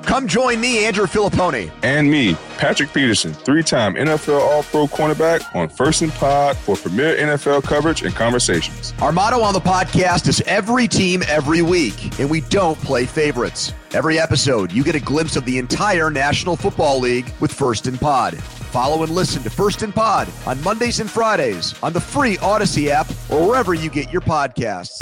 Come join me, Andrew Filipponi. And me, Patrick Peterson, 3-time NFL All-Pro cornerback on First and Pod for premier NFL coverage and conversations. Our motto on the podcast is every team, every week, and we don't play favorites. Every episode, you get a glimpse of the entire National Football League with First and Pod. Follow and listen to First and Pod on Mondays and Fridays on the free Odyssey app or wherever you get your podcasts.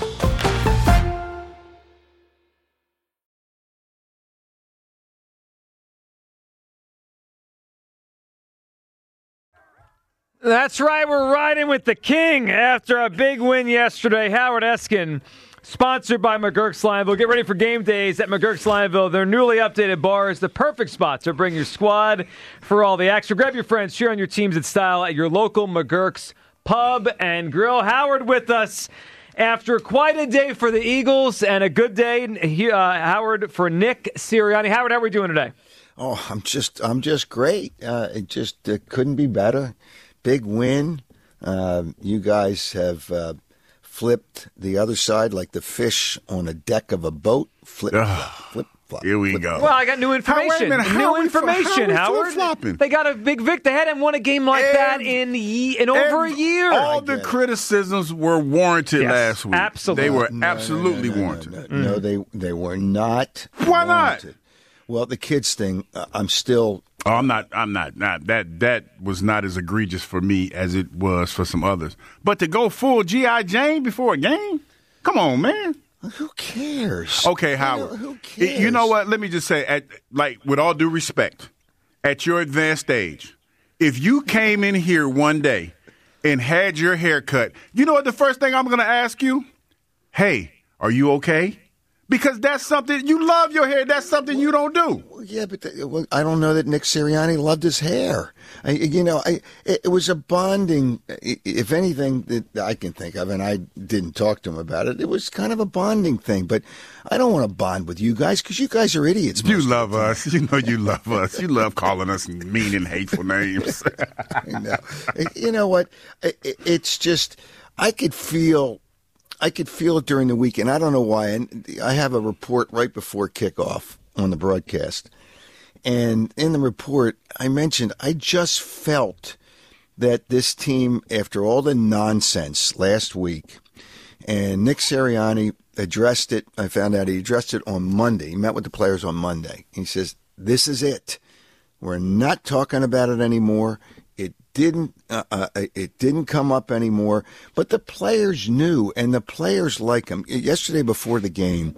That's right. We're riding with the king after a big win yesterday. Howard Eskin, sponsored by McGurk's Lineville. Get ready for game days at McGurk's Lineville. Their newly updated bar is the perfect spot to bring your squad for all the action. Grab your friends, cheer on your teams in style at your local McGurk's Pub and Grill. Howard with us after quite a day for the Eagles and a good day, Howard, for Nick Sirianni. Howard, how are we doing today? Oh, I'm just great. It just couldn't be better. Big win. You guys have flipped the other side like the fish on a deck of a boat. Flip, flop. Here we go. Well, I got new information. Howard. They got a big victory. They hadn't won a game like that in over a year. All the criticisms were warranted last week. Absolutely. They were absolutely warranted. No, they were not. Why not? Well, the kids thing, I'm still. Oh, I'm not. That was not as egregious for me as it was for some others. But to go full G.I. Jane before a game? Come on, man. Who cares? Okay, Howard. Who cares? You know what? Let me just say, with all due respect, at your advanced age, if you came in here one day and had your hair cut, you know what the first thing I'm going to ask you? Hey, are you okay? Because that's something, you love your hair. That's something you don't do. Well, yeah, but I don't know that Nick Sirianni loved his hair. It was a bonding, if anything, that I can think of, and I didn't talk to him about it. It was kind of a bonding thing, but I don't want to bond with you guys because you guys are idiots. You love us. You know you love us. You love calling us mean and hateful names. You know what? It's just, I could feel it during the week, and I don't know why. And I have a report right before kickoff on the broadcast. And in the report, I mentioned I just felt that this team, after all the nonsense last week, and Nick Sirianni addressed it. I found out he addressed it on Monday. He met with the players on Monday. He says, this is it. We're not talking about it anymore. It didn't come up anymore, but the players knew, and the players like him. Yesterday before the game,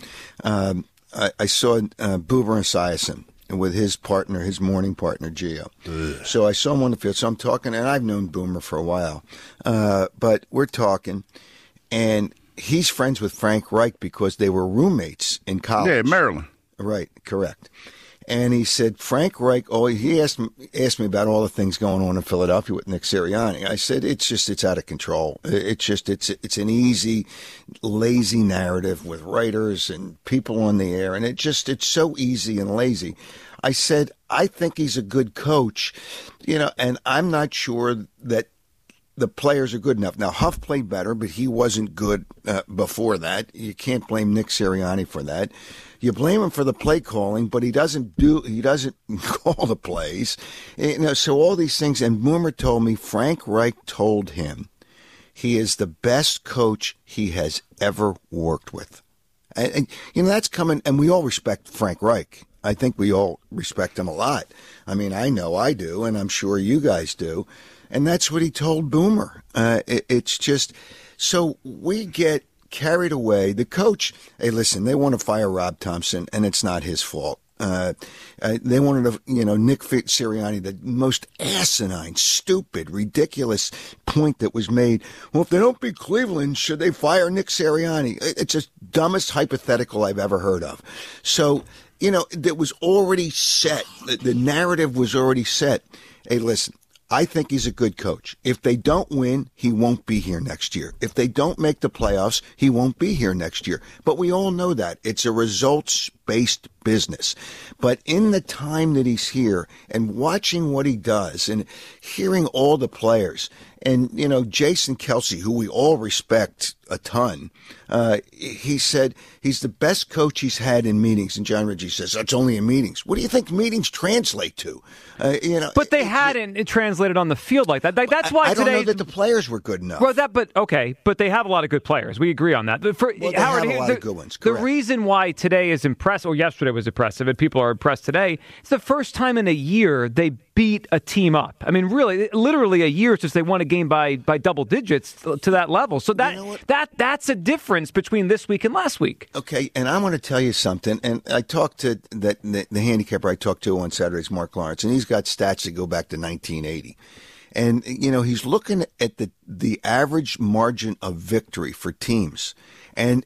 I saw Boomer Esiason with his partner, his morning partner, Gio. Ugh. So I saw him on the field. So I'm talking, and I've known Boomer for a while, but we're talking, and he's friends with Frank Reich because they were roommates in college. Yeah, Maryland. Right, correct. And he said, Frank Reich, he asked me about all the things going on in Philadelphia with Nick Sirianni. I said, it's out of control. It's an easy, lazy narrative with writers and people on the air. And it's so easy and lazy. I said, I think he's a good coach, and I'm not sure that the players are good enough. Now, Huff played better, but he wasn't good before that. You can't blame Nick Sirianni for that. You blame him for the play calling, but he doesn't call the plays. So all these things. And Boomer told me Frank Reich told him he is the best coach he has ever worked with. And that's coming. And we all respect Frank Reich. I think we all respect him a lot. I mean, I know I do, and I'm sure you guys do. And that's what he told Boomer. It's just so we get carried away. The coach, hey, listen, they want to fire Rob Thompson, and it's not his fault. They wanted to, Nick Sirianni, the most asinine, stupid, ridiculous point that was made. Well, if they don't beat Cleveland, should they fire Nick Sirianni? It's the dumbest hypothetical I've ever heard of. So, that was already set. The narrative was already set. Hey, listen. I think he's a good coach. If they don't win, he won't be here next year. If they don't make the playoffs, he won't be here next year. But we all know that. It's a results-based based business. But in the time that he's here and watching what he does and hearing all the players, and, Jason Kelce, who we all respect a ton, he said he's the best coach he's had in meetings. And John Ritchie says, that's only in meetings. What do you think meetings translate to? But they hadn't translated on the field like that. That's why I today. don't know that the players were good enough. Well, but they have a lot of good players. We agree on that. They have a lot of good ones. The Correct. reason why today is impressive, or yesterday was impressive, and people are impressed today, it's the first time in a year they beat a team up. I mean, really, literally a year since they won a game by double digits to that level. So that's a difference between this week and last week. Okay, and I want to tell you something. And I talked to the handicapper I talked to on Saturdays, Mark Lawrence, and he's got stats that go back to 1980. And, he's looking at the average margin of victory for teams. And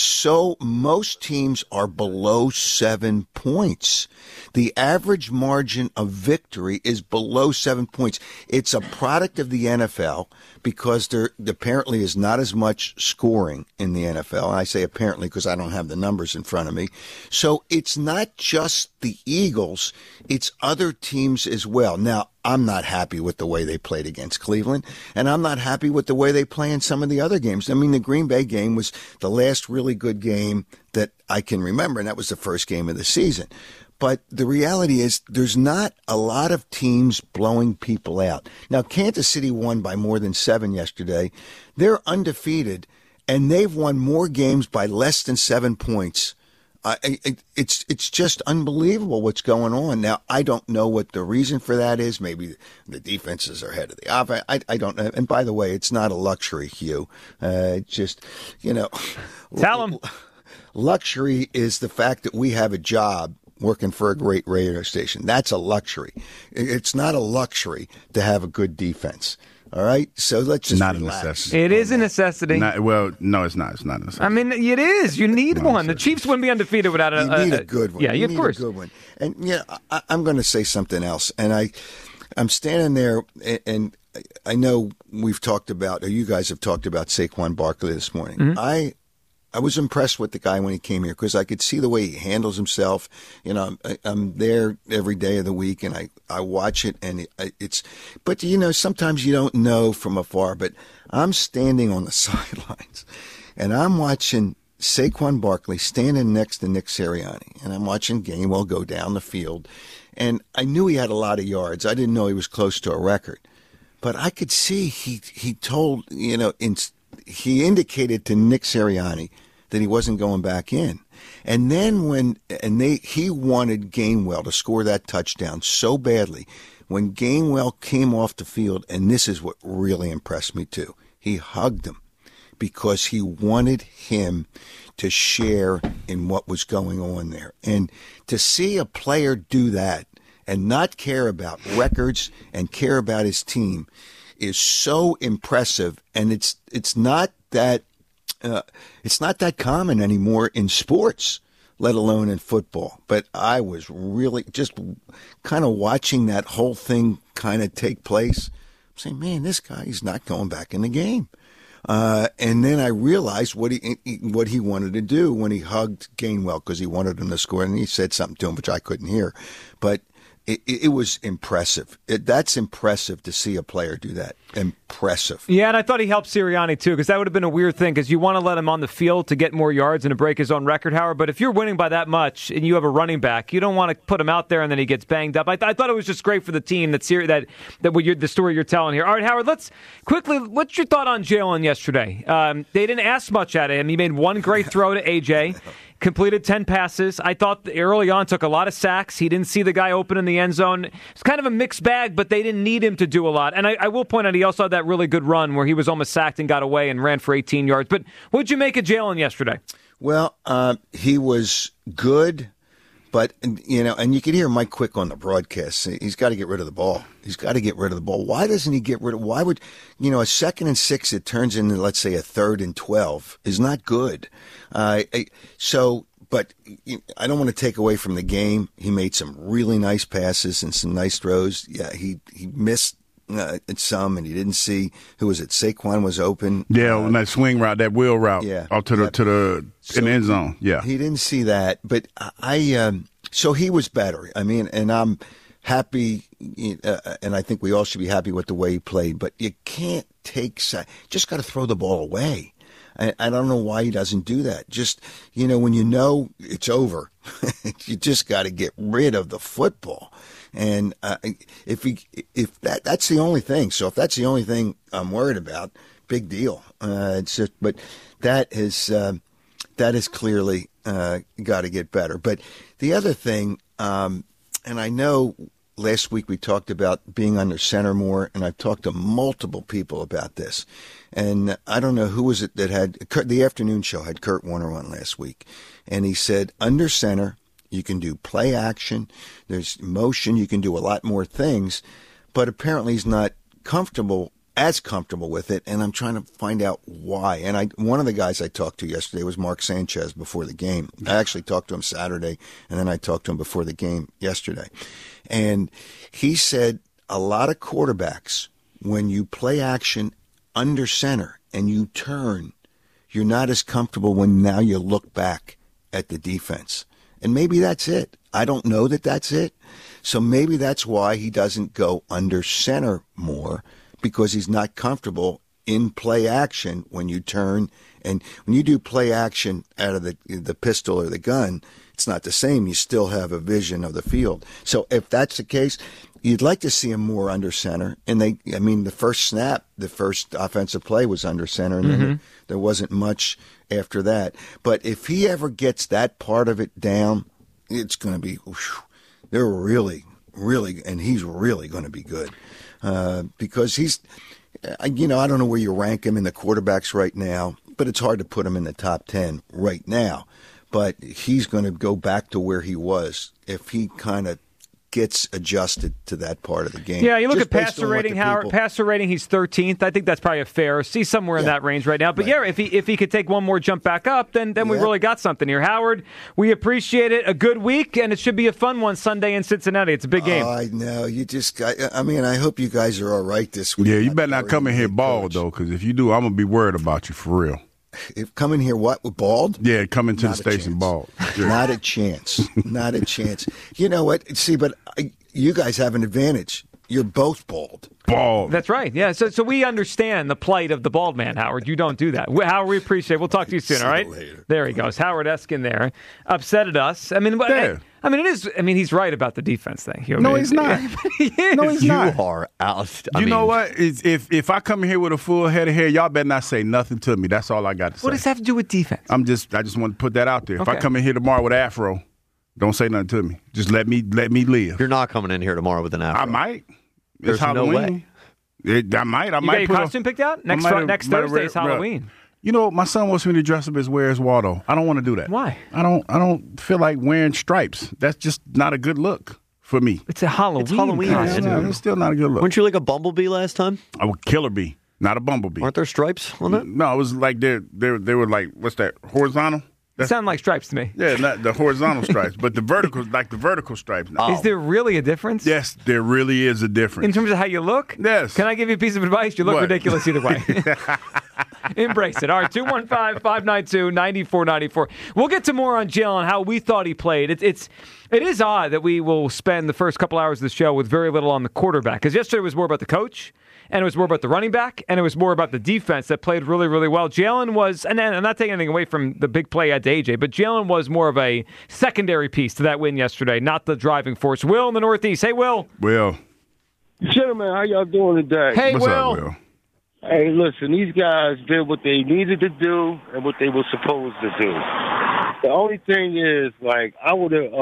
most teams are below 7 points. The average margin of victory is below 7 points. It's a product of the NFL because there apparently is not as much scoring in the NFL. And I say apparently because I don't have the numbers in front of me. So it's not just the Eagles, it's other teams as well. Now, I'm not happy with the way they played against Cleveland, and I'm not happy with the way they play in some of the other games. I mean, the Green Bay game was the last really good game that I can remember, and that was the first game of the season. But the reality is there's not a lot of teams blowing people out. Now, Kansas City won by more than 7 yesterday. They're undefeated, and they've won more games by less than 7 points. It's just unbelievable what's going on. Now, I don't know what the reason for that is. Maybe the defenses are ahead of the offense. I don't know. And by the way, it's not a luxury, Hugh. Just, Tell them. Luxury is the fact that we have a job working for a great radio station. That's a luxury. It's not a luxury to have a good defense. All right, so let's just not relax. A necessity. It is a necessity. No, it's not. It's not a necessity. I mean, it is. You need one. The Chiefs wouldn't be undefeated without a. You need a good one. Yeah, you of need course. a good one. And I'm going to say something else. And I'm standing there, and I know we've talked about, or you guys have talked about Saquon Barkley this morning. Mm-hmm. I was impressed with the guy when he came here because I could see the way he handles himself. I'm there every day of the week and I watch it and but sometimes you don't know from afar, but I'm standing on the sidelines and I'm watching Saquon Barkley standing next to Nick Sirianni and I'm watching Gainwell go down the field and I knew he had a lot of yards. I didn't know he was close to a record, but I could see he told, he indicated to Nick Sirianni that he wasn't going back in. And then he wanted Gainwell to score that touchdown so badly. When Gainwell came off the field, and this is what really impressed me too, he hugged him because he wanted him to share in what was going on there. And to see a player do that and not care about records and care about his team is so impressive, and it's not that common anymore in sports, let alone in football. But I was really just kind of watching that whole thing kind of take place. I'm saying, man, this guy is not going back in the game. And then I realized what he wanted to do when he hugged Gainwell because he wanted him to score, and he said something to him which I couldn't hear, but. It was impressive. That's impressive to see a player do that. Impressive. Yeah, and I thought he helped Sirianni, too, because that would have been a weird thing, because you want to let him on the field to get more yards and to break his own record, Howard, but if you're winning by that much and you have a running back, you don't want to put him out there and then he gets banged up. I thought it was just great for the team, the story you're telling here. All right, Howard, let's quickly, what's your thought on Jalen yesterday? They didn't ask much out of him. He made one great throw to A.J., completed 10 passes. I thought early on took a lot of sacks. He didn't see the guy open in the end zone. It's kind of a mixed bag, but they didn't need him to do a lot. And I will point out he also had that really good run where he was almost sacked and got away and ran for 18 yards. But what did you make of Jalen yesterday? Well, he was good, but, and you could hear Mike Quick on the broadcast. He's got to get rid of the ball. Why doesn't he get rid of it? Why would, a 2nd and 6 that turns into, let's say, a 3rd and 12 is not good. But I don't want to take away from the game. He made some really nice passes and some nice throws. Yeah, he missed some, and he didn't see who was it. Saquon was open. Yeah, on that swing route, that wheel route. Yeah, out to the in the end zone. Yeah, he didn't see that, but so he was better. I mean, and I'm happy, and I think we all should be happy with the way he played. But you can't just got to throw the ball away. I don't know why he doesn't do that. Just, when you know it's over, you just got to get rid of the football. And if that's the only thing. So if that's the only thing I'm worried about, big deal. But that is clearly got to get better. But the other thing, and I know last week we talked about being under center more, and I've talked to multiple people about this. And I don't know who was it that had the afternoon show had Kurt Warner on last week, and he said under center you can do play action, there's motion, you can do a lot more things, but apparently he's not as comfortable with it, and I'm trying to find out why. And one of the guys I talked to yesterday was Mark Sanchez before the game. I actually talked to him Saturday, and then I talked to him before the game yesterday. And he said a lot of quarterbacks, when you play action under center and you turn, you're not as comfortable when now you look back at the defense. And maybe that's it. I don't know that that's it. So maybe that's why he doesn't go under center more, because he's not comfortable in play action when you turn. And when you do play action out of the pistol or the gun, it's not the same. You still have a vision of the field. So if that's the case, you'd like to see him more under center. And the first snap, the first offensive play was under center, and then there wasn't much after that. But if he ever gets that part of it down, it's going to be, they're really, really, and he's really going to be good. Because he's, I don't know where you rank him in the quarterbacks right now, but it's hard to put him in the top 10 right now. But he's going to go back to where he was if he kind of gets adjusted to that part of the game. Yeah, you look just at passer rating, Howard. Passer rating, he's 13th. I think that's probably a fair. See somewhere in that range right now. But right. If he could take one more jump back up, then we really got something here. Howard, we appreciate it. A good week, and it should be a fun one Sunday in Cincinnati. It's a big game. I know. You just got. I hope you guys are all right this week. Yeah, you better not come in here bald though, because if you do, I'm gonna be worried about you for real. If come in here bald? Yeah, come into the station bald. Yeah. Not a chance. Not a chance. You know what? See, but you guys have an advantage. You're both bald. That's right. Yeah. So we understand the plight of the bald man, Howard. You don't do that. Howard, we appreciate it. We'll talk to you soon, all right? Later. There he goes. Howard Eskin there. Upset at us. I mean, it is. I mean, he's right about the defense thing. No, he's not. He is. No, he's not. You are out. You know what? If I come in here with a full head of hair, y'all better not say nothing to me. That's all I got to say. What does that have to do with defense? I just want to put that out there. Okay. If I come in here tomorrow with an afro, don't say nothing to me. Just let me live. You're not coming in here tomorrow with an afro. I might. There's it's Halloween. no way. I might. You got your costume picked out? Next Thursday is Halloween. You know, my son wants me to dress up as Where's Waldo. I don't want to do that. Why? I don't feel like wearing stripes. That's just not a good look for me. It's a Halloween. It's Halloween. costume. It's still not a good look. Weren't you like a bumblebee last time? I would killer bee, not a bumblebee. Aren't there stripes on that? No, it was like they were like, what's that, horizontal? It sounded like stripes to me. Yeah, not the horizontal stripes, but the vertical stripes. Is there really a difference? Yes, there really is a difference. In terms of how you look? Yes. Can I give you a piece of advice? You look What? ridiculous either way. Embrace it. All right, 215-592-9494. We'll get to more on Jalen, how we thought he played. It is odd that we will spend the first couple hours of the show with very little on the quarterback, because yesterday was more about the coach, and it was more about the running back, and it was more about the defense that played really, really well. Jalen was, and I'm not taking anything away from the big play at AJ, but Jalen was more of a secondary piece to that win yesterday, not the driving force. Will in the Northeast. Hey, Will. Will. Gentlemen, how y'all doing today? Hey, What's Will. up, Will? Hey, listen, these guys did what they needed to do and what they were supposed to do. The only thing is, like, I would have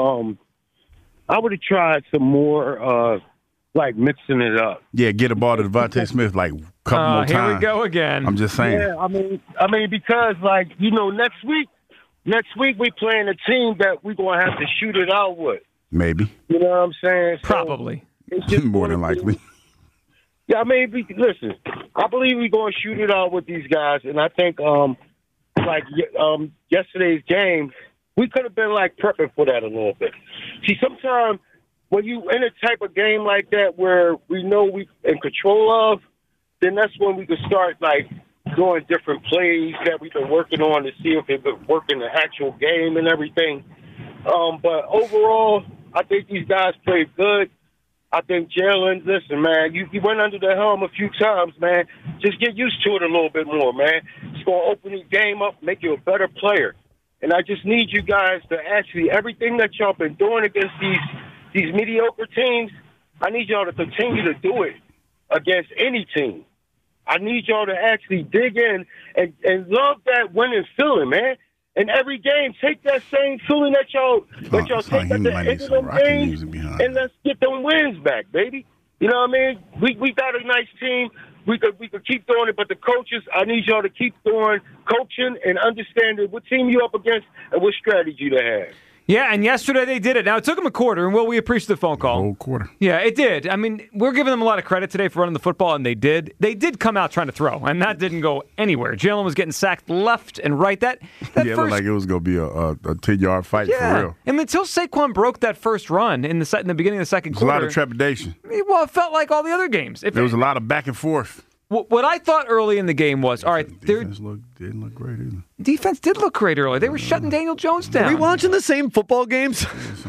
tried some more, like mixing it up. Yeah, get a ball to Devontae Smith like a couple more times. Here we go again. I'm just saying. Yeah, I mean, because like next week we playing a team that we're gonna have to shoot it out with. Maybe. You know what I'm saying? So Probably. it's just More than likely. Yeah, I mean, listen, I believe we're going to shoot it out with these guys, and I think, yesterday's game, we could have been, like, prepping for that a little bit. See, sometimes when you in a type of game like that where we know we in control of, then that's when we can start like doing different plays that we've been working on to see if it could work in the actual game and everything. But overall, I think these guys played good. I think Jalen, listen, man, you went under the helm a few times, man. Just get used to it a little bit more, man. It's going to open the game up, make you a better player. And I just need you guys to actually, everything that y'all been doing against these mediocre teams, I need y'all to continue to do it against any team. I need y'all to actually dig in and love that winning feeling, man. In every game, take that same feeling that y'all take at the end of them games, and let's get them wins back, baby. You know what I mean? We got a nice team. We could keep doing it, but the coaches, I need y'all to keep doing coaching and understanding what team you up against and what strategy to have. Yeah, and yesterday they did it. Now, it took them a quarter, and, we appreciate the phone call. Whole quarter. Yeah, it did. I mean, we're giving them a lot of credit today for running the football, and they did. They did come out trying to throw, and that didn't go anywhere. Jalen was getting sacked left and right. That Yeah, it looked like it was going to be a 10-yard fight for real. And until Saquon broke that first run in the beginning of the second quarter. A lot of trepidation. Well, it felt like all the other games. There was a lot of back and forth. What I thought early in the game was, all right, Defense didn't look great either. Defense did look great early. They were shutting Daniel Jones down. Are we watching the same football games?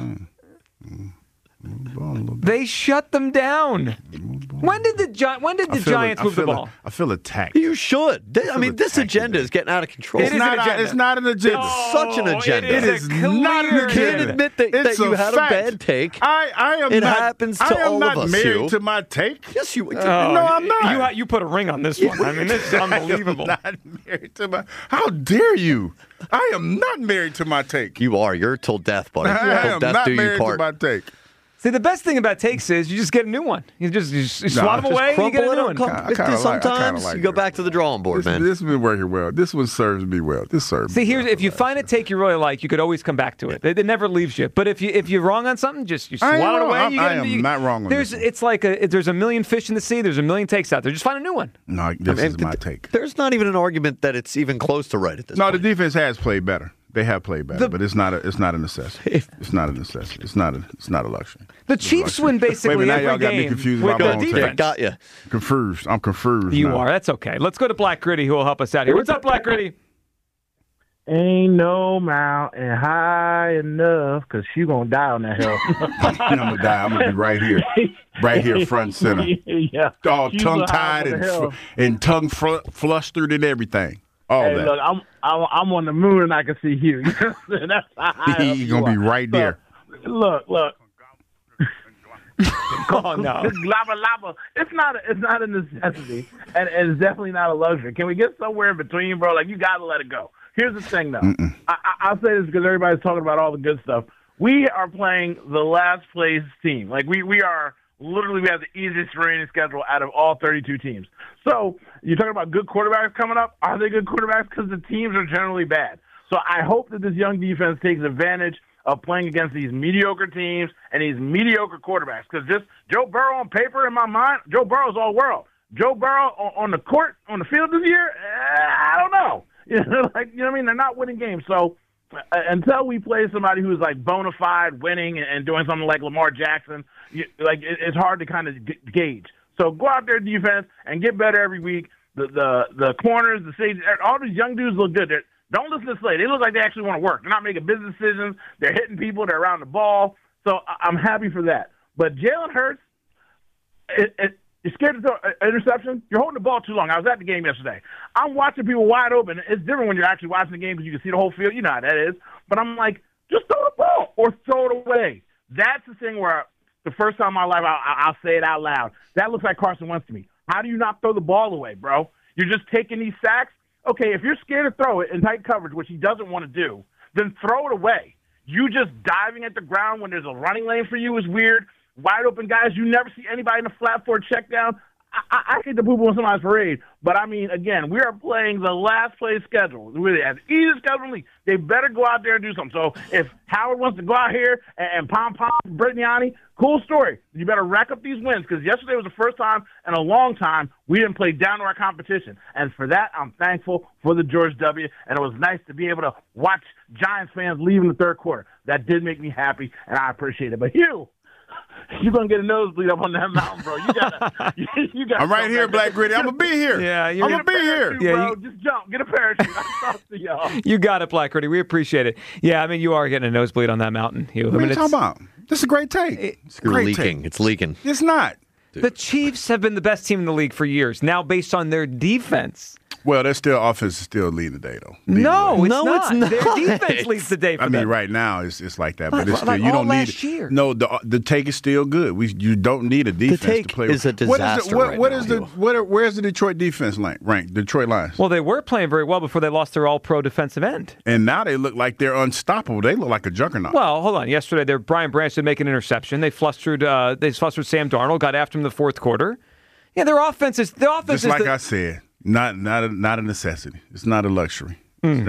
They shut them down. When did the Giants move the ball? I feel attacked. You should. I mean, this agenda is getting out of control. It's not an agenda. It's such an agenda. It is not an agenda. You can't admit that you had fact. a bad take. It happens to all of us. I am not married to my take. Yes, you. No, I'm not. You put a ring on this one. I mean, this is unbelievable. I am not married to my. How dare you? I am not married to my take. You are. You're till death, buddy. I Till am death not do you married part. to my take. See, the best thing about takes is you just get a new one. You swat them away and you get a new one. Sometimes you go back to the drawing board, man. This has been working well. This one serves me well. This serves me well. If you find a take you really like, you could always come back to it. It never leaves you. But if you're wrong on something, you swat it away. I am not wrong on this. It's like there's a million fish in the sea. There's a million takes out there. Just find a new one. No, this is my take. There's not even an argument that it's even close to right at this point. No, the defense has played better. They have played better, but it's not a necessity. It's not a necessity. It's not a luxury. The Chiefs win basically now every y'all got me game confused with about my their own defense. take. Got you. Confused. I'm confused. You now. are. That's okay. Let's go to Black Gritty, who will help us out here. What's up, Black Gritty? Ain't no mountain high enough because she gonna die on that hill. I'm gonna die. I'm gonna be right here, front and center. Yeah, all she's tongue tied and tongue flustered and everything. All hey, that. look, I'm on the moon and I can see you. That's how high up You're gonna be right there. Look. Oh no, lava. It's not a necessity, and it's definitely not a luxury. Can we get somewhere in between, bro? Like, you gotta let it go. Here's the thing, though. I'll say this because everybody's talking about all the good stuff. We are playing the last place team. Like, we are literally, we have the easiest remaining schedule out of all 32 teams. So you're talking about good quarterbacks coming up. Are they good quarterbacks? Because the teams are generally bad. So I hope that this young defense takes advantage of playing against these mediocre teams and these mediocre quarterbacks. Because just Joe Burrow on paper, in my mind, Joe Burrow's all world. Joe Burrow on the court, on the field this year, I don't know. You know what I mean? They're not winning games. So until we play somebody who's like bona fide winning and doing something like Lamar Jackson, it's hard to kind of gauge. So go out there, defense, and get better every week. The corners, the safeties, all these young dudes look good. Don't listen to Slade. They look like they actually want to work. They're not making business decisions. They're hitting people. They're around the ball. So I'm happy for that. But Jalen Hurts, you're scared to throw an interception? You're holding the ball too long. I was at the game yesterday. I'm watching people wide open. It's different when you're actually watching the game because you can see the whole field. You know how that is. But I'm like, just throw the ball or throw it away. That's the thing where the first time in my life I'll say it out loud. That looks like Carson Wentz to me. How do you not throw the ball away, bro? You're just taking these sacks? Okay, if you're scared to throw it in tight coverage, which he doesn't want to do, then throw it away. You just diving at the ground when there's a running lane for you is weird. Wide open guys, you never see anybody in the flat for a check down. I hate to poo-poo on somebody's parade, but I mean, again, we are playing the last place schedule. Really, as easy schedule in the league. They better go out there and do something. So if Howard wants to go out here and pom-pom Brittany, cool story. You better rack up these wins because yesterday was the first time in a long time we didn't play down to our competition. And for that, I'm thankful for the George W. And it was nice to be able to watch Giants fans leave in the third quarter. That did make me happy, and I appreciate it. But Hugh, you're gonna get a nosebleed up on that mountain, bro. You gotta. I'm right here, Black Gritty. I'm gonna be here. Yeah, I'm gonna be here. Bro. Just jump, get a parachute. I'll talk to y'all. You got it, Black Gritty. We appreciate it. Yeah, I mean, you are getting a nosebleed on that mountain, Hugh. What are you talking about? This is a great take. It's leaking. It's leaking. It's not. The Chiefs have been the best team in the league for years, now based on their defense. Well, their offense is still leading the day, though. No, it's not. Their defense leads the day for them. I mean, right now it's like that, but it's still, you don't need last year. No, the take is still good. You don't need a defense the take to play. Is a disaster. Where's the Detroit defense ranked? Detroit Lions. Well, they were playing very well before they lost their All-Pro defensive end, and now they look like they're unstoppable. They look like a juggernaut. Well, hold on. Yesterday, Brian Branch did make an interception. They flustered Sam Darnold, got after him in the fourth quarter. Yeah, their offense is just like I said. Not a necessity. It's not a luxury. Y'all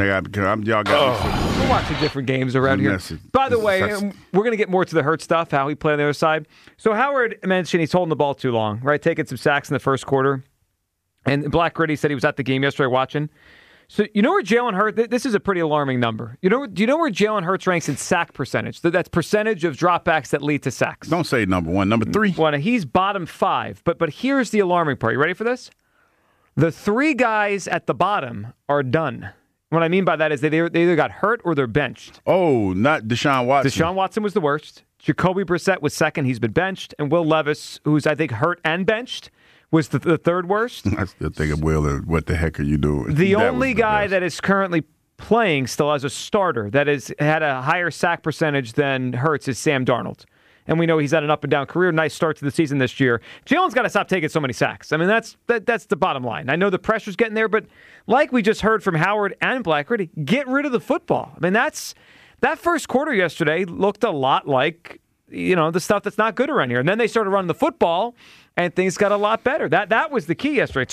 got we're watching different games around here. By the way, we're going to get more to the Hurt stuff, how he played on the other side. So Howard mentioned he's holding the ball too long, right? Taking some sacks in the first quarter. And Black Gritty said he was at the game yesterday watching. So you know where Jalen Hurts, this is a pretty alarming number. Do you know where Jalen Hurts ranks in sack percentage? That's percentage of dropbacks that lead to sacks. Don't say number one. Number 3. Well, he's bottom 5. But here's the alarming part. You ready for this? The 3 guys at the bottom are done. What I mean by that is they either got hurt or they're benched. Oh, not Deshaun Watson. Deshaun Watson was the worst. Jacoby Brissett was second. He's been benched. And Will Levis, who's, I think, hurt and benched, was the third worst. I still think of Will and what the heck are you doing? The only guy that is currently playing still as a starter that has had a higher sack percentage than Hurts is Sam Darnold. And we know he's had an up-and-down career. Nice start to the season this year. Jalen's got to stop taking so many sacks. I mean, that's the bottom line. I know the pressure's getting there, but like we just heard from Howard and Black Gritty, get rid of the football. I mean, that first quarter yesterday looked a lot like, the stuff that's not good around here. And then they started running the football, and things got a lot better. That was the key yesterday.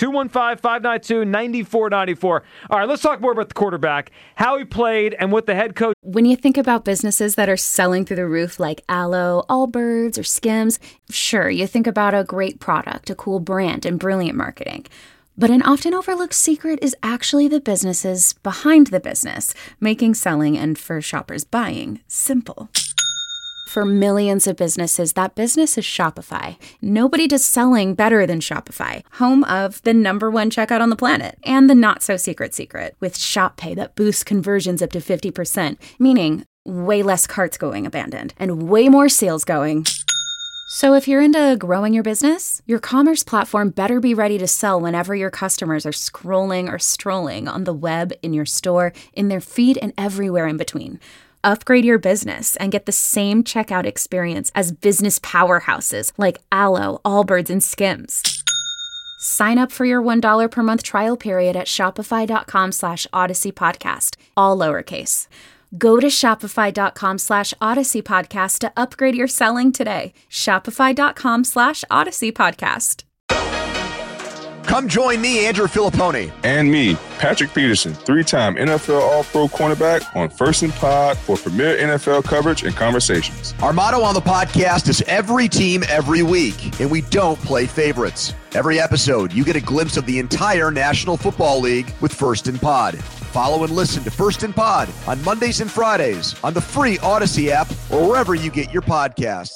215-592-9494. All right, let's talk more about the quarterback, how he played, and what the head coach. When you think about businesses that are selling through the roof like Aloe, Allbirds, or Skims, sure, you think about a great product, a cool brand, and brilliant marketing. But an often overlooked secret is actually the businesses behind the business, making selling and for shoppers buying simple. For millions of businesses, that business is Shopify. Nobody does selling better than Shopify, home of the #1 checkout on the planet, and the not-so-secret secret, with Shop Pay that boosts conversions up to 50%, meaning way less carts going abandoned, and way more sales going. So if you're into growing your business, your commerce platform better be ready to sell whenever your customers are scrolling or strolling on the web, in your store, in their feed, and everywhere in between. Upgrade your business and get the same checkout experience as business powerhouses like Aloe, Allbirds, and Skims. Sign up for your $1 per month trial period at shopify.com/Odyssey Podcast, all lowercase. Go to shopify.com/Odyssey Podcast to upgrade your selling today. Shopify.com/Odyssey Podcast. Come join me, Andrew Filipponi. And me, Patrick Peterson, 3-time NFL All-Pro cornerback on First and Pod for premier NFL coverage and conversations. Our motto on the podcast is every team, every week, and we don't play favorites. Every episode, you get a glimpse of the entire National Football League with First and Pod. Follow and listen to First and Pod on Mondays and Fridays on the free Odyssey app or wherever you get your podcasts.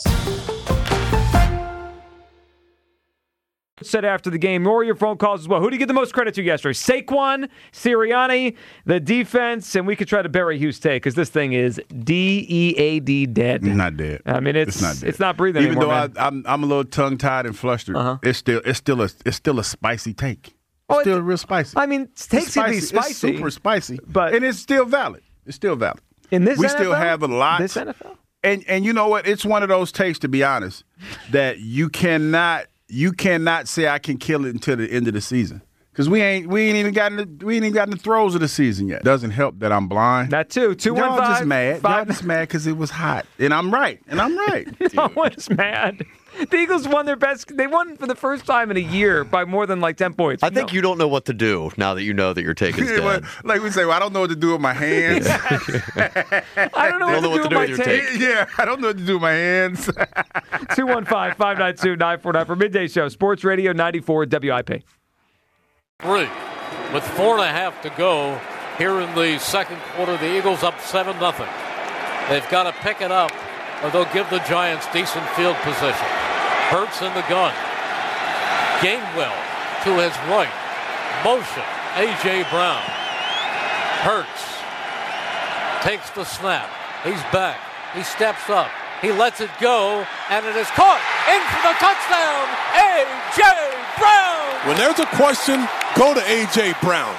Said after the game, more of your phone calls as well. Who do you give the most credit to yesterday? Saquon, Sirianni, the defense, and we could try to bury Hughes' take because this thing is DEAD dead. Not dead. I mean, it's not dead. It's not breathing Even anymore. Even though I'm a little tongue tied and flustered, it's still a spicy take. It's still real spicy. I mean, takes can be spicy. It's super spicy, and it's still valid. It's still valid. In this we NFL? Still have a lot. This NFL, and you know what? It's one of those takes, to be honest, that you cannot say I can kill it until the end of the season because we ain't even gotten the throes of the season yet. Doesn't help that I'm blind. That too. 215. Y'all just mad. Y'all just mad because it was hot, and I'm right. No one's mad. The Eagles won their best. They won for the first time in a year by more than 10 points. I think you don't know what to do now that you know that your take is dead. Like we say, well, I don't know what to do with my hands. I don't know what to do with my take. Yeah, I don't know what to do with my hands. 215-592-9494 for Midday Show. Sports Radio 94 WIP. 3 with 4.5 to go here in the second quarter. The Eagles up 7-0. They've got to pick it up or they'll give the Giants decent field position. Hurts in the gun. Gainwell to his right. Motion. A.J. Brown. Hurts takes the snap. He's back. He steps up. He lets it go, and it is caught. In for the touchdown, A.J. Brown. When there's a question, go to A.J. Brown.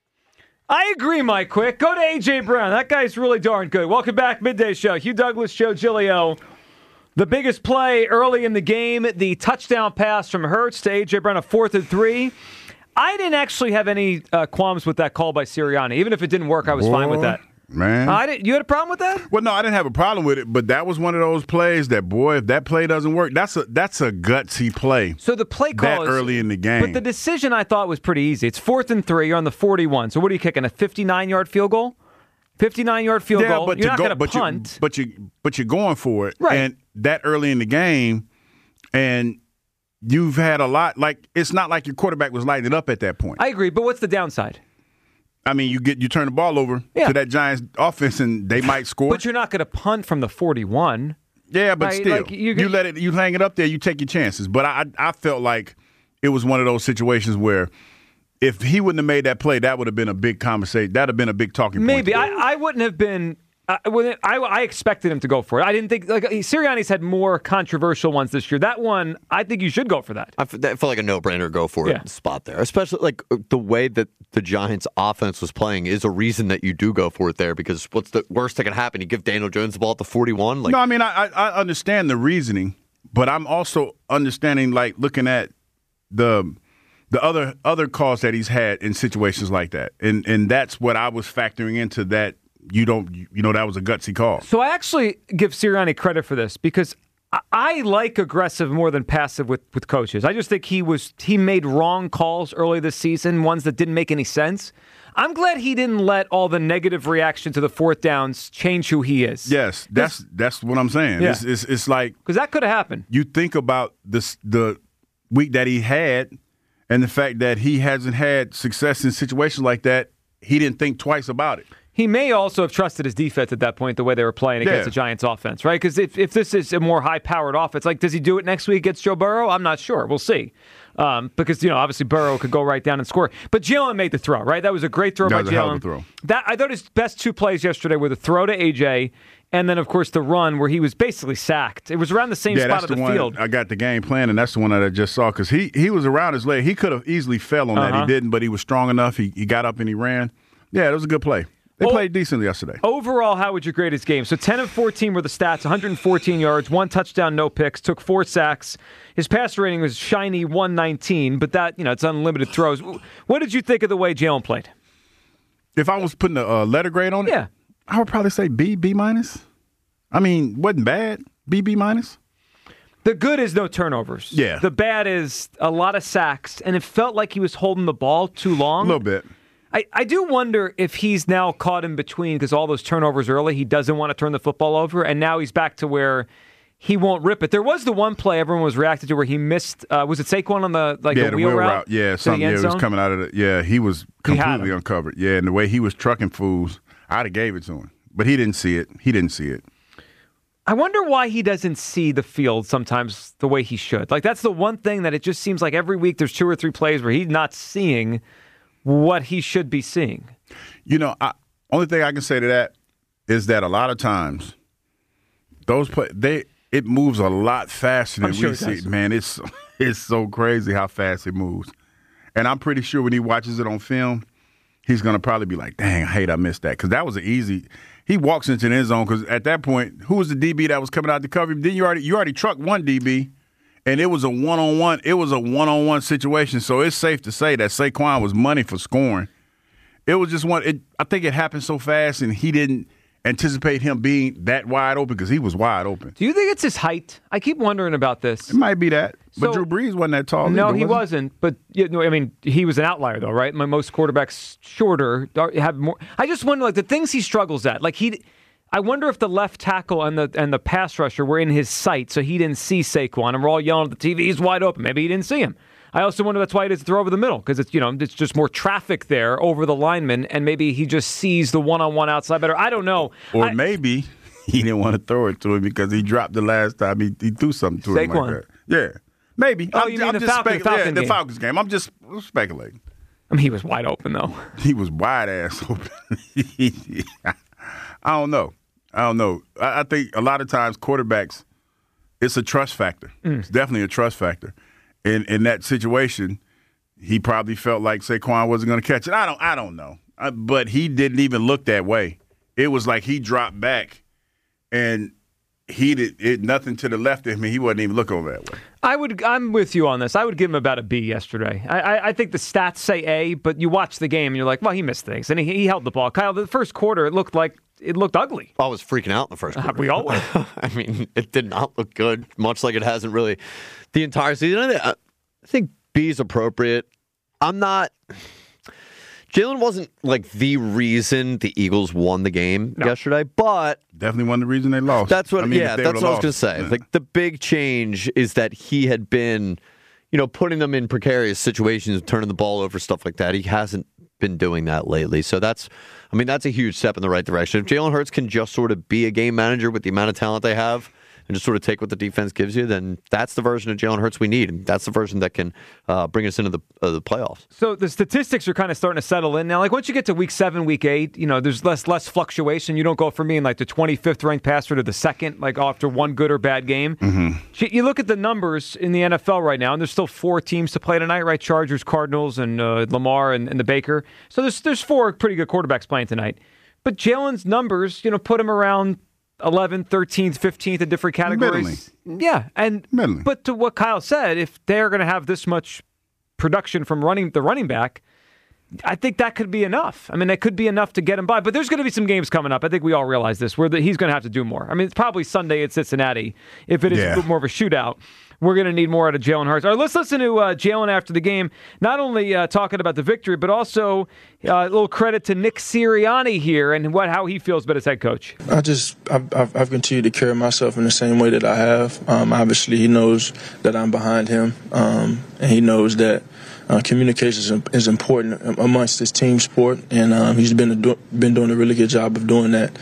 I agree, Mike Quick. Go to A.J. Brown. That guy's really darn good. Welcome back, Midday Show. Hugh Douglas, Joe Giglio. The biggest play early in the game, the touchdown pass from Hurts to A.J. Brown, a 4th and 3. I didn't actually have any qualms with that call by Sirianni. Even if it didn't work, I was fine with that. Man. You had a problem with that? Well, no, I didn't have a problem with it, but that was one of those plays that, boy, if that play doesn't work, that's a gutsy play. So the play call that early in the game. But the decision I thought was pretty easy. It's 4th and 3. You're on the 41. So what are you kicking, a 59-yard field goal? 59-yard field goal. But you're not going to punt. But you're going for it. Right. And that early in the game, and you've had a lot. Like, it's not like your quarterback was lighting it up at that point. I agree, but what's the downside? I mean, you turn the ball over to that Giants offense, and they might score. But you're not going to punt from the 41. Yeah, but right? still, like you hang it up there, you take your chances. But I felt like it was one of those situations where if he wouldn't have made that play, that would have been a big conversation. That would have been a big talking point. Maybe I wouldn't have been. I expected him to go for it. I didn't think Sirianni's had more controversial ones this year. That one, I think you should go for that. I felt like a no-brainer go for it spot there, especially like the way that the Giants' offense was playing is a reason that you do go for it there, because what's the worst that can happen? You give Daniel Jones the ball at the 41? No, I mean, I understand the reasoning, but I'm also understanding, like, looking at the other calls that he's had in situations like that. And that's what I was factoring into that. That was a gutsy call. So I actually give Sirianni credit for this because I like aggressive more than passive with coaches. I just think he made wrong calls early this season, ones that didn't make any sense. I'm glad he didn't let all the negative reaction to the 4th downs change who he is. Yes, that's what I'm saying. Yeah. It's like, because that could have happened. You think about the week that he had and the fact that he hasn't had success in situations like that. He didn't think twice about it. He may also have trusted his defense at that point, the way they were playing against the Giants' offense, right? Because if this is a more high-powered offense, like, does he do it next week against Joe Burrow? I'm not sure. We'll see. Because, obviously Burrow could go right down and score. But Jalen made the throw, right? That was a great throw by Jalen. That was a hell of a throw. I thought his best 2 plays yesterday were the throw to A.J., and then, of course, the run where he was basically sacked. It was around the same spot of the field. I got the game plan, and that's the one that I just saw, because he was around his leg. He could have easily fell on that. He didn't, but he was strong enough. He got up and he ran. Yeah, it was a good play. They played decently yesterday. Overall, how would you grade his game? So 10 of 14 were the stats, 114 yards, 1 touchdown, no picks, took 4 sacks. His passer rating was shiny 119, but that, it's unlimited throws. What did you think of the way Jalen played? If I was putting a letter grade on it, I would probably say B minus. I mean, wasn't bad. B minus. The good is no turnovers. Yeah. The bad is a lot of sacks, and it felt like he was holding the ball too long. A little bit. I do wonder if he's now caught in between because all those turnovers early, he doesn't want to turn the football over, and now he's back to where he won't rip it. There was the one play everyone was reacting to where he missed. Was it Saquon on the wheel route? Yeah, something. Yeah, it was coming out of the. Yeah, he was completely uncovered. Yeah, and the way he was trucking fools, I'd have gave it to him, but he didn't see it. I wonder why he doesn't see the field sometimes the way he should. Like, that's the one thing that it just seems like every week there's 2 or 3 plays where he's not seeing what he should be seeing. Only thing I can say to that is that a lot of times those it moves a lot faster than we see. Man, it's so crazy how fast it moves. And I'm pretty sure when he watches it on film, he's going to probably be like, dang, I hate I missed that. Because that was an easy – he walks into the end zone because at that point, who was the DB that was coming out to cover him? Then you already trucked one DB, and it was a one-on-one. It was a one-on-one situation, so it's safe to say that Saquon was money for scoring. It was just one. I think it happened so fast, and he didn't anticipate him being that wide open because he was wide open. Do you think it's his height? I keep wondering about this. It might be that. But Drew Brees wasn't that tall. No, he wasn't. But I mean, he was an outlier, though, right? Most quarterbacks shorter have more. I just wonder, like, the things he struggles at. Like I wonder if the left tackle and the pass rusher were in his sight, so he didn't see Saquon, and we're all yelling at the TV, he's wide open. Maybe he didn't see him. I also wonder that's why he doesn't throw over the middle, because it's just more traffic there over the lineman, and maybe he just sees the one-on-one outside better. I don't know. Or maybe he didn't want to throw it to him because he dropped the last time he threw something to him like that. Yeah, maybe. Oh, you mean the Falcons game. I'm just speculating. I mean, he was wide open, though. He was wide-ass open. I don't know. I think a lot of times quarterbacks, it's a trust factor. It's definitely a trust factor. In that situation, he probably felt like Saquon wasn't going to catch it. I don't know. But he didn't even look that way. It was like he dropped back, and he did nothing to the left of him. He wasn't even looking that way. I'm with you on this. I would give him about a B yesterday. I think the stats say A, but you watch the game and you're like, well, he missed things, and he held the ball. Kyle, the first quarter, it looked ugly. I was freaking out in the first quarter. We all were. I mean, it did not look good, much like it hasn't really the entire season. I think B is appropriate. Jalen wasn't like the reason the Eagles won the game yesterday, but definitely wasn't the reason they lost. That's what I was going to say. Yeah. Like the big change is that he had been, putting them in precarious situations, turning the ball over, stuff like that. He hasn't been doing that lately. So that's a huge step in the right direction. If Jalen Hurts can just sort of be a game manager with the amount of talent they have and just sort of take what the defense gives you, then that's the version of Jalen Hurts we need. And that's the version that can bring us into the playoffs. So the statistics are kind of starting to settle in now. Like once you get to week 7, week 8, there's less fluctuation. You don't go from being like the 25th ranked passer to the second, like after one good or bad game. Mm-hmm. You look at the numbers in the NFL right now, and there's still 4 teams to play tonight, right? Chargers, Cardinals, and Lamar and the Baker. So there's 4 pretty good quarterbacks playing tonight. But Jalen's numbers, put him around 11th, 13th, 15th in different categories. Middling. Yeah, but to what Kyle said, if they're going to have this much production from the running back, I think that could be enough. I mean, that could be enough to get him by. But there's going to be some games coming up. I think we all realize this, where he's going to have to do more. I mean, it's probably Sunday at Cincinnati. If it is more of a shootout, we're going to need more out of Jalen Hurts. All right, let's listen to Jalen after the game, not only talking about the victory, but also a little credit to Nick Sirianni here and how he feels about his head coach. I've continued to carry myself in the same way that I have. Obviously, he knows that I'm behind him, and he knows that communication is important amongst this team sport, and he's been doing a really good job of doing that.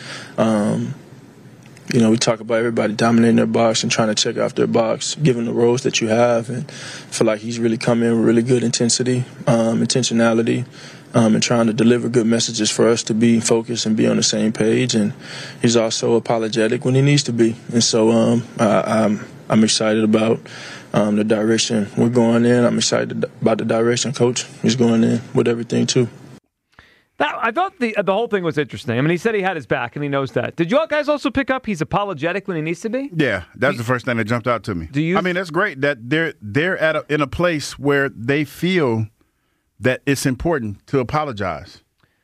We talk about everybody dominating their box and trying to check off their box, given the roles that you have, and I feel like he's really come in with really good intentionality, and trying to deliver good messages for us to be focused and be on the same page. And he's also apologetic when he needs to be. And so I'm excited about the direction we're going in. I'm excited about the direction Coach is going in with everything, too. I thought the whole thing was interesting. I mean, he said he had his back, and he knows that. Did you all guys also pick up he's apologetic when he needs to be? Yeah, that's the first thing that jumped out to me. I mean, that's great that they're in a place where they feel that it's important to apologize.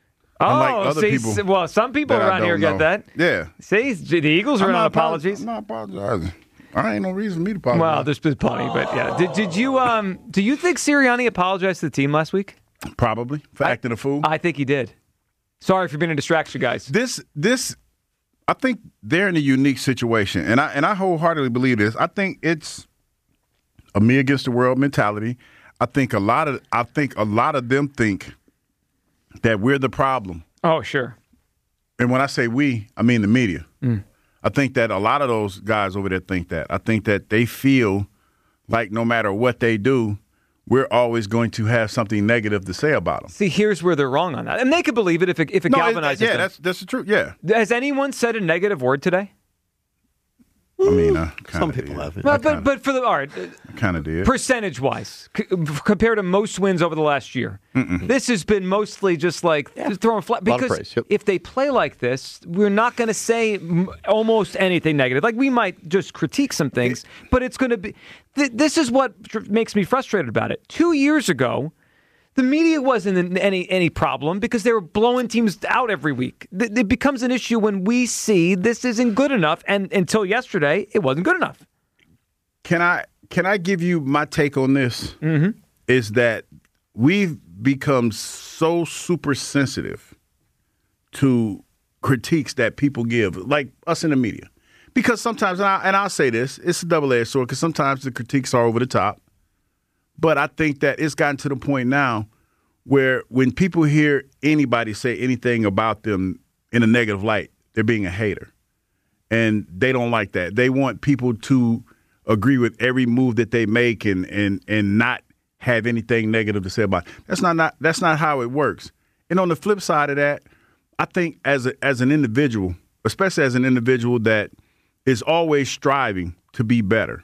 Well, some people around here get that. Yeah. See, the Eagles are on apologies. I'm not apologizing. I ain't no reason for me to apologize. Well, there's been plenty, but yeah. Did you do you think Sirianni apologized to the team last week? Probably for acting a fool. I think he did. Sorry for being a distraction, guys. This I think they're in a unique situation, and I wholeheartedly believe this. I think it's a me against the world mentality. I think a lot of them think that we're the problem. Oh, sure. And when I say we, I mean the media. I think that a lot of those guys over there think that. I think that they feel like no matter what they do, we're always going to have something negative to say about them. See, here's where they're wrong on that. And they could believe it if it galvanizes them. Yeah, that's the truth, yeah. Has anyone said a negative word today? I mean, some people have. But for the art, kind of did. Percentage-wise, compared to most wins over the last year, this has been mostly just like throwing flat. Because if they play like this, we're not going to say almost anything negative. Like we might just critique some things, but it's going to be. This is what makes me frustrated about it. 2 years ago, the media wasn't any problem because they were blowing teams out every week. It becomes an issue when we see this isn't good enough, and until yesterday, it wasn't good enough. Can I give you my take on this? Mm-hmm. Is that we've become so super sensitive to critiques that people give, like us in the media. Because sometimes, and I'll say this, it's a double-edged sword because sometimes the critiques are over the top. But I think that it's gotten to the point now where when people hear anybody say anything about them in a negative light, they're being a hater. and they don't like that. They want people to agree with every move that they make and not have anything negative to say about it. That's not how it works. And on the flip side of that, I think as an individual, especially as an individual that is always striving to be better,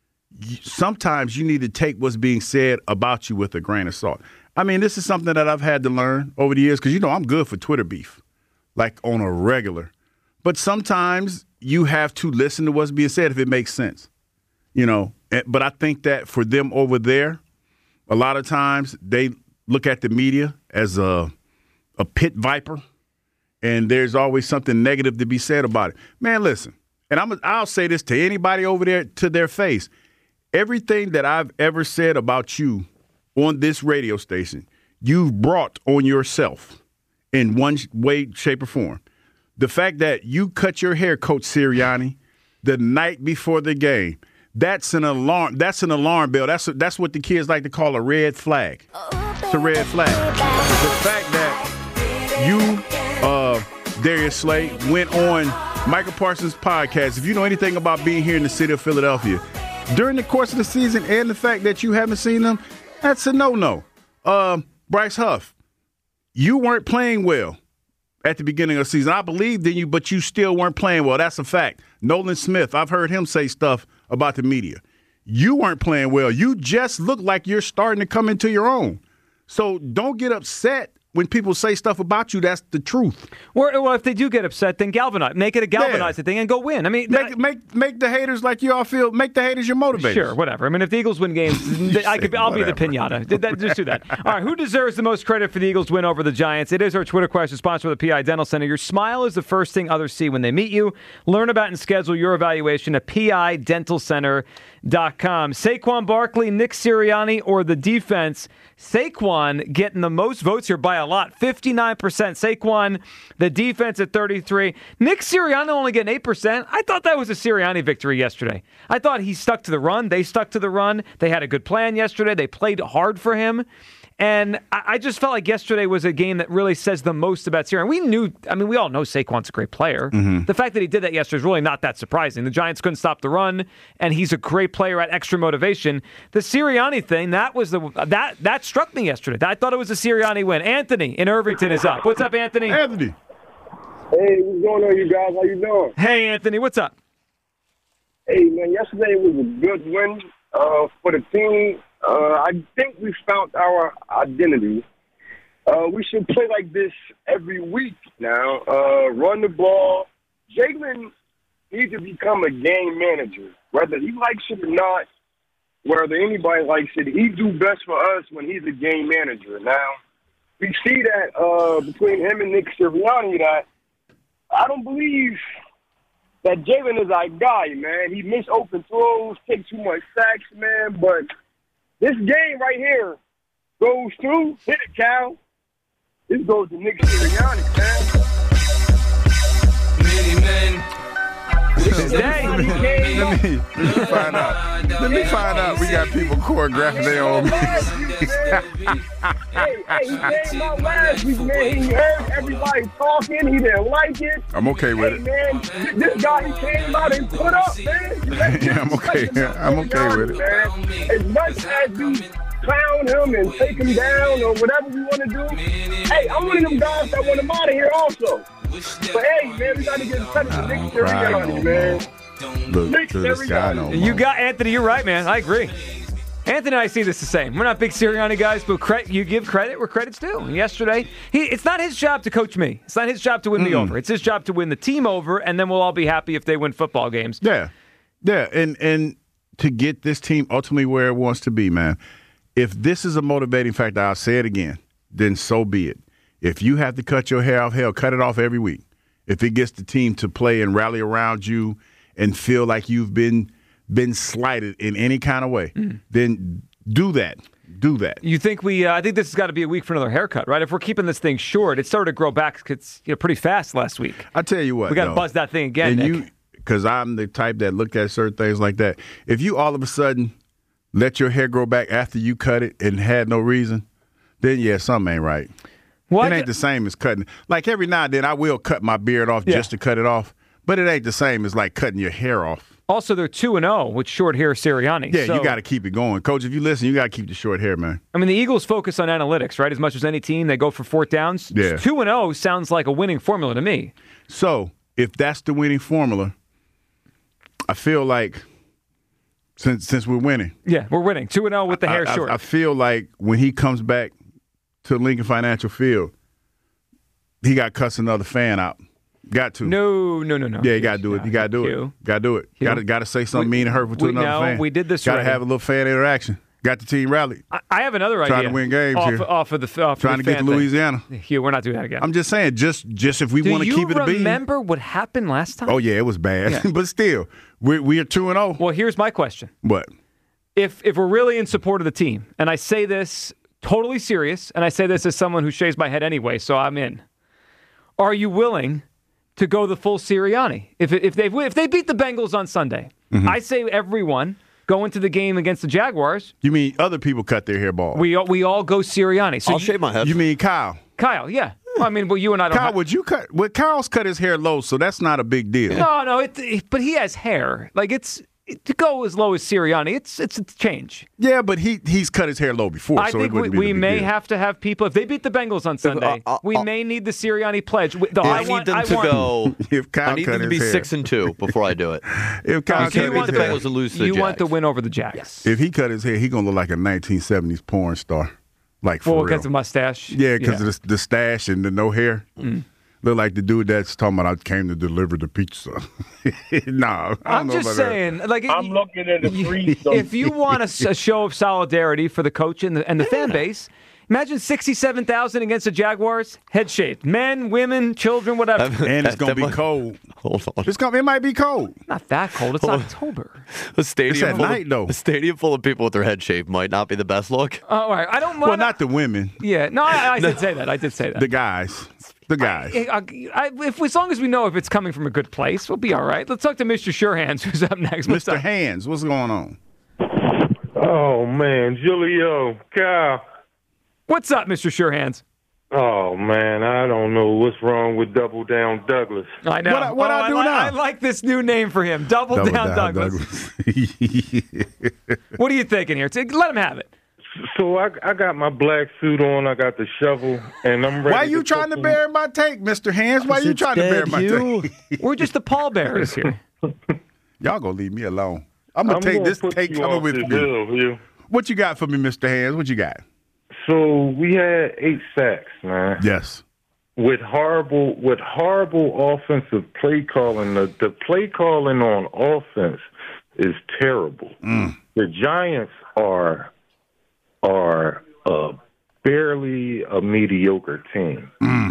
sometimes you need to take what's being said about you with a grain of salt. I mean, this is something that I've had to learn over the years because, I'm good for Twitter beef, like on a regular. But sometimes you have to listen to what's being said if it makes sense, But I think that for them over there, a lot of times they look at the media as a pit viper, and there's always something negative to be said about it. Man, listen, and I'll say this to anybody over there to their face. Everything that I've ever said about you on this radio station, you've brought on yourself in one way, shape, or form. The fact that you cut your hair, Coach Sirianni, the night before the game, that's an alarm. That's an alarm bell. That's what the kids like to call a red flag. It's a red flag. The fact that you, Darius Slay, went on Michael Parsons' podcast. If you know anything about being here in the city of Philadelphia, during the course of the season and the fact that you haven't seen them, that's a no-no. Bryce Huff, you weren't playing well at the beginning of the season. I believed in you, but you still weren't playing well. That's a fact. Nolan Smith, I've heard him say stuff about the media. You weren't playing well. You just look like you're starting to come into your own. So don't get upset when people say stuff about you. That's the truth. Well, if they do get upset, then galvanize. Make it a galvanizing thing and go win. I mean, make the haters like you all feel. Make the haters your motivators. Sure, whatever. I mean, if the Eagles win games, I'll be the pinata. Just do that. All right, who deserves the most credit for the Eagles' win over the Giants? It is our Twitter question, sponsored by the PI Dental Center. Your smile is the first thing others see when they meet you. Learn about and schedule your evaluation at PIDentalCenter.com. Saquon Barkley, Nick Sirianni, or the defense? Saquon getting the most votes here by a lot. 59% Saquon, the defense at 33%. Nick Sirianni only getting 8%. I thought that was a Sirianni victory yesterday. I thought he stuck to the run. They stuck to the run. They had a good plan yesterday. They played hard for him. And I just felt like yesterday was a game that really says the most about Sirianni. We all know Saquon's a great player. Mm-hmm. The fact that he did that yesterday is really not that surprising. The Giants couldn't stop the run, and he's a great player at extra motivation. The Sirianni thing, that struck me yesterday. I thought it was a Sirianni win. Anthony in Irvington is up. What's up, Anthony? Anthony. Hey, what's going on, you guys? How you doing? Hey, Anthony, what's up? Hey, man, yesterday was a good win for the team. I think we found our identity. We should play like this every week now. Run the ball. Jalen needs to become a game manager, whether he likes it or not, whether anybody likes it. He do best for us when he's a game manager. Now, we see that between him and Nick Sirianni that I don't believe that Jalen is our guy, man. He missed open throws, take too much sacks, man, but this game right here goes to, hit it, Cal. This goes to Nick Sirianni, man. Let me find out. Let me find out. We got people choreographing their own music. Hey, he came out last week, man. He heard everybody talking. He didn't like it. I'm okay with it. Man, this guy, he came out and put up, man. Yeah, I'm okay. I'm okay with it. Man. As much as we clown him and take him down or whatever we want to do, hey, I'm one of them guys that want him out of here also. But hey, man, we got to get credit to Nick Sirianni, man. Look, Nick Sirianni. You got Anthony. You're right, man. I agree. Anthony and I see this the same. We're not big Sirianni guys, but you give credit where credit's due. And yesterday, it's not his job to coach me. It's not his job to win me over. It's his job to win the team over, and then we'll all be happy if they win football games. Yeah, and to get this team ultimately where it wants to be, man. If this is a motivating factor, I'll say it again, then so be it. If you have to cut your hair off, hell, cut it off every week. If it gets the team to play and rally around you and feel like you've been slighted in any kind of way, then do that. Do that. You think I think this has got to be a week for another haircut, right? If we're keeping this thing short, it started to grow back pretty fast last week. I tell you what, we got to buzz that thing again, Nick. Because I'm the type that look at certain things like that. If you all of a sudden let your hair grow back after you cut it and had no reason, then yeah, something ain't right. It ain't the same as cutting. Like every now and then I will cut my beard off just to cut it off. But it ain't the same as like cutting your hair off. Also, they're 2-0 with short hair Sirianni. Yeah, so, you got to keep it going. Coach, if you listen, you got to keep the short hair, man. I mean, the Eagles focus on analytics, right? As much as any team, they go for fourth downs. Yeah. 2-0 sounds like a winning formula to me. So, if that's the winning formula, I feel like since we're winning. Yeah, we're winning. 2-0 with the hair short. I feel like when he comes back to Lincoln Financial Field, he got to cuss another fan out. Got to. No. Yeah, you got to do it. You got to do it. Got to do it. Got to say something mean and hurtful to another fan. We did this Got to right. have a little fan interaction. Got the team rallied. I have another idea. Trying to win games off of Trying to get to Louisiana. Hugh, we're not doing that again. I'm just saying, just if we want to keep it a beat. Do you remember what happened last time? Oh, yeah, it was bad. Yeah. But still, we are 2-0. Well, here's my question. What? If we're really in support of the team, and I say this totally serious, and I say this as someone who shaves my head anyway, so I'm in. Are you willing to go the full Sirianni? If they beat the Bengals on Sunday, I say everyone go into the game against the Jaguars. You mean other people cut their hair bald? We all go Sirianni. So I'll shave my head. You mean Kyle? Kyle, yeah. Well, I mean, well, you and I don't. Kyle, would you cut? Well, Kyle's cut his hair low, so that's not a big deal. No, but he has hair. Like to go as low as Sirianni, it's a change. Yeah, but he's cut his hair low before. I think we may have to have people. If they beat the Bengals on Sunday, we may need the Sirianni pledge. I need them to go. If Kyle I need them to be 6-2 before I do it. If Kyle cut his hair, Bengals and lose to the you Jags. want the win over the Jags. Yes. If he cut his hair, he's gonna look like a 1970s porn star, like for real. Because of mustache. Yeah, because of the stash and the no hair. Look like the dude that's talking about I came to deliver the pizza. No, I'm just saying. Like, I'm looking at the free stuff. If you want a show of solidarity for the coach and the fan base, imagine 67,000 against the Jaguars, head shaved, men, women, children, whatever. And it's gonna be cold. Hold on. It might be cold. Not that cold. It's October. A stadium It's at night, though. A stadium full of people with their head shaved might not be the best look. All right. I don't. Well, not the women. Yeah. No, I did say that. I did say that. The guys. The guys. If as long as we know if it's coming from a good place, we'll be all right. Let's talk to Mr. Surehands, who's up next. What's Mr. up? Hands, what's going on? Oh, man. Julio, Kyle. What's up, Mr. Surehands? Oh, man, I don't know what's wrong with Double Down Douglas. I know. What I do now? I like this new name for him, Double Down Douglas. What are you thinking here? Let him have it. So I got my black suit on, I got the shovel, and I'm ready. Why you trying to bury my take, Mr. Hands? Why you trying to bury my take? We're just the pallbearers here. Y'all gonna leave me alone. I'm gonna take this take coming with me. What you got for me, Mr. Hands? What you got? So we had 8 sacks, man. Yes. With horrible offensive play calling. The play calling on offense is terrible. The Giants are barely a mediocre team.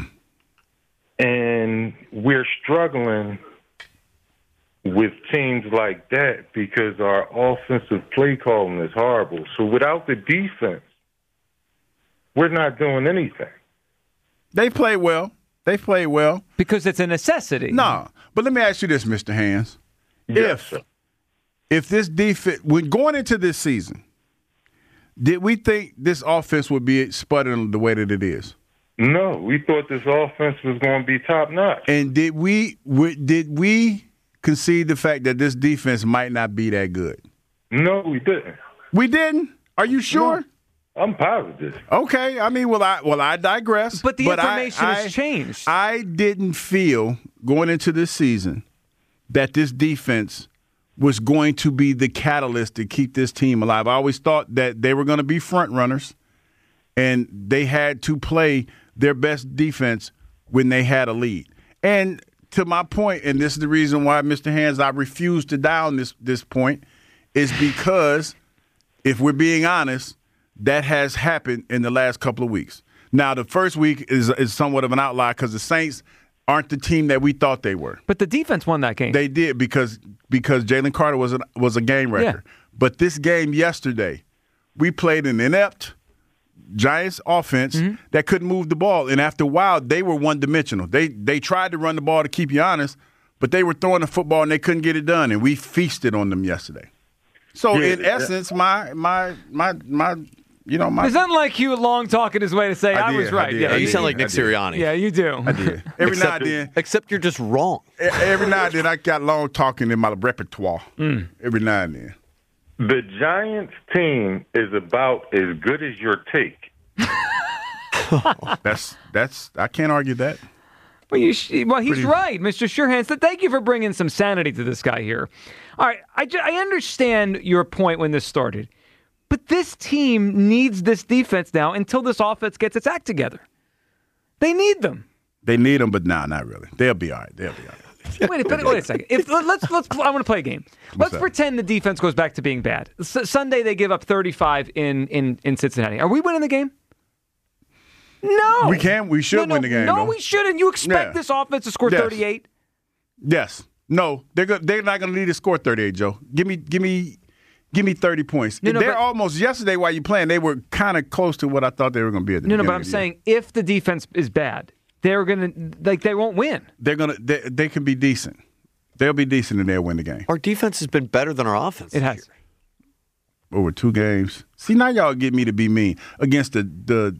And we're struggling with teams like that because our offensive play calling is horrible. So without the defense, we're not doing anything. They play well. Because it's a necessity. No. But let me ask you this, Mr. Hands. Yes, if this defense, when going into this season, did we think this offense would be sputtering the way that it is? No, we thought this offense was going to be top notch. And did we concede the fact that this defense might not be that good? No, we didn't. We didn't? Are you sure? No, I'm positive. Okay. I mean, I digress. But the information has changed. I didn't feel going into this season that this defense was going to be the catalyst to keep this team alive. I always thought that they were going to be front runners, and they had to play their best defense when they had a lead. And to my point, and this is the reason why, Mr. Hands, I refuse to down this point, is because if we're being honest, that has happened in the last couple of weeks. Now, the first week is somewhat of an outlier because the Saints aren't the team that we thought they were. But the defense won that game. They did because Jalen Carter was a game wrecker. Yeah. But this game yesterday, we played an inept Giants offense that couldn't move the ball. And after a while, they were one-dimensional. They tried to run the ball to keep you honest, but they were throwing the football and they couldn't get it done, and we feasted on them yesterday. So in essence, my You know, It's not like Hugh Long talking his way to say I was right. You sound like Nick Sirianni. Yeah, you do. I did. Every now and then. Except you're just wrong. Every now and then I got Long talking in my repertoire. Every now and then. The Giants team is about as good as your take. That's I can't argue that. Well, he's right, Mr. Sherhands. Thank you for bringing some sanity to this guy here. All right, I understand your point when this started, but this team needs this defense now until this offense gets its act together. They need them. They need them, but not really. They'll be all right. Wait a second. I want to play a game. Let's pretend the defense goes back to being bad. Sunday they give up 35 in Cincinnati. Are we winning the game? No. We should win the game. No, though. we shouldn't. You expect this offense to score 38? Yes. No, they're not going to need to score 38, Joe. Give me 30 points. Almost yesterday while you playing, they were kind of close to what I thought they were going to be at the beginning. But I'm saying if the defense is bad, they're going to they won't win. They can be decent. They'll be decent and they'll win the game. Our defense has been better than our offense. It has. Over 2 games. See, now y'all get me to be mean against the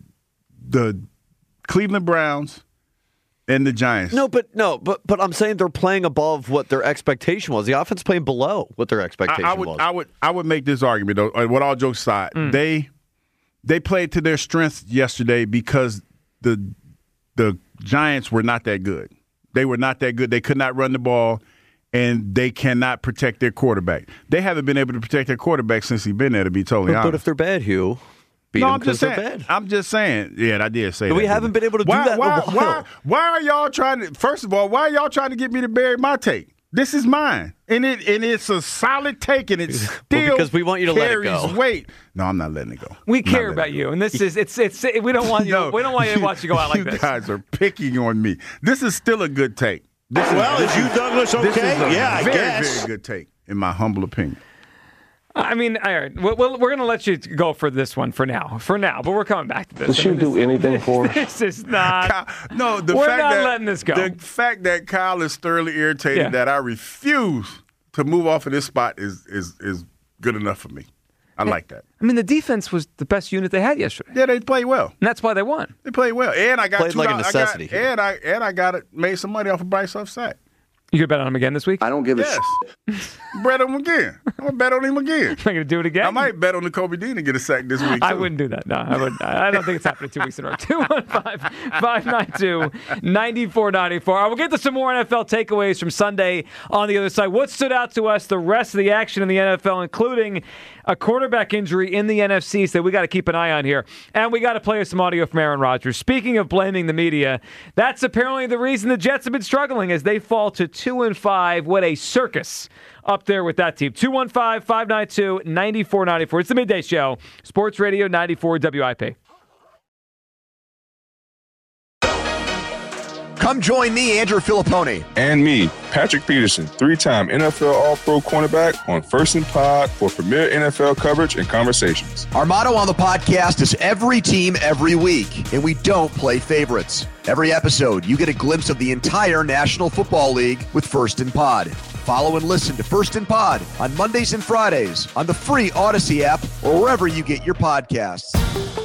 Cleveland Browns and the Giants. But I'm saying they're playing above what their expectation was. The offense playing below what their expectation was. I would make this argument though. With all jokes aside, they played to their strengths yesterday because the Giants were not that good. They were not that good. They could not run the ball, and they cannot protect their quarterback. They haven't been able to protect their quarterback since he's been there, to be totally honest. But if they're bad, Hugh, I'm just saying. Yeah, I did say that. We haven't been able to do that in a while. Why are y'all trying to? First of all, why are y'all trying to get me to bury my take? This is mine, and it's a solid take, and it's still because we want you to let it go. Weight. No, I'm not letting it go. We care about you, and this is it's. We don't want you. We don't want you to watch you go out like this. You guys are picking on me. This is still a good take. Is you, Douglas, okay? This is I guess. Very good take, in my humble opinion. I mean, all right. Well, we're going to let you go for this one for now, but we're coming back to this. Does she do anything for us? This is not. We're not letting this go. The fact that Kyle is thoroughly irritated that I refuse to move off of this spot is good enough for me. I like that. I mean, the defense was the best unit they had yesterday. Yeah, they played well, and that's why they won. They played well, and I got played like a necessity. I made some money off of Bryce offside. You could bet on him again this week? I don't give a shit. Bet on him again. I'm going to bet on him again. Am I going to do it again? I might bet on the Kobe Dean to get a sack this week, too. I wouldn't do that. No, I don't think it's happening 2 weeks in a row. 215-592-9494. I will get to some more NFL takeaways from Sunday on the other side. What stood out to us, the rest of the action in the NFL, including a quarterback injury in the NFC, so we got to keep an eye on here. And we got to play some audio from Aaron Rodgers. Speaking of blaming the media, that's apparently the reason the Jets have been struggling as they fall to 2-5. What a circus up there with that team. 215-592-9494. It's the Midday Show. Sports Radio 94 WIP. Come join me, Andrew Filippone. And me, Patrick Peterson, 3-time NFL All-Pro cornerback on First and Pod for premier NFL coverage and conversations. Our motto on the podcast is every team, every week, and we don't play favorites. Every episode, you get a glimpse of the entire National Football League with First and Pod. Follow and listen to First and Pod on Mondays and Fridays on the free Odyssey app or wherever you get your podcasts.